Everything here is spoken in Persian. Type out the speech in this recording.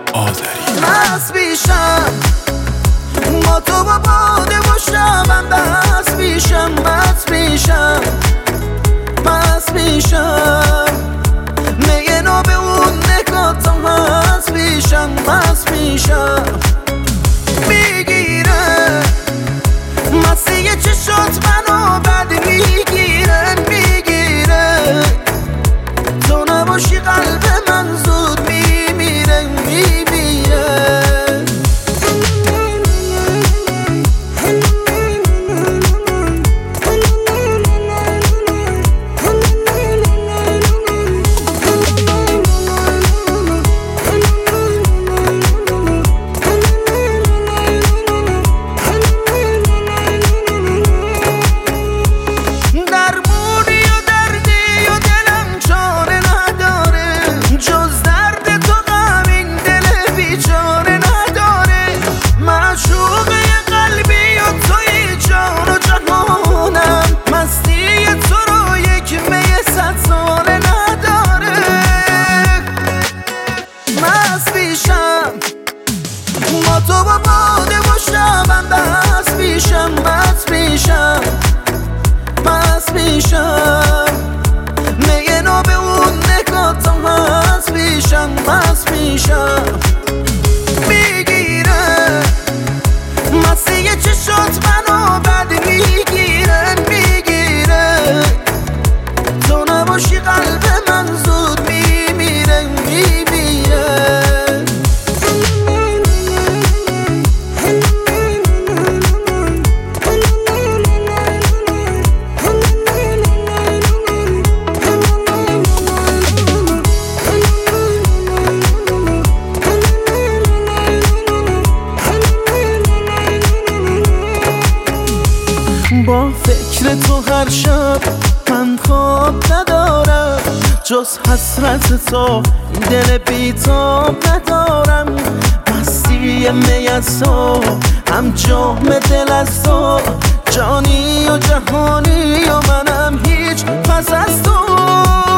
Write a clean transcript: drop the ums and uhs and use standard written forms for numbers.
آذری. مست میشم با تو با باده و شبم، بس میشم مست میشم مست میشم، میگه نو به اون نگاتم مست میشم مست میشم، میگیره مستی چشات منو بد میگیره میگیره، تو نباشی قلب من زود میمیره میمیره. با تو با باده و شبم، بس میشم مست میشم مست میشم، میگه نو به اون نگاتم مست میشم مست میشم، میگیره مستی چشات منو بد میگیره میگیره، تو نباشی قلب من زود میمیره میمیره. با فکر تو هر شب من خواب ندارم، جز حسرت تو این دل بیتاب ندارم، مستی می از تو هم جام دل از تو، جانی و جهانی و منم هیچ پس از تو.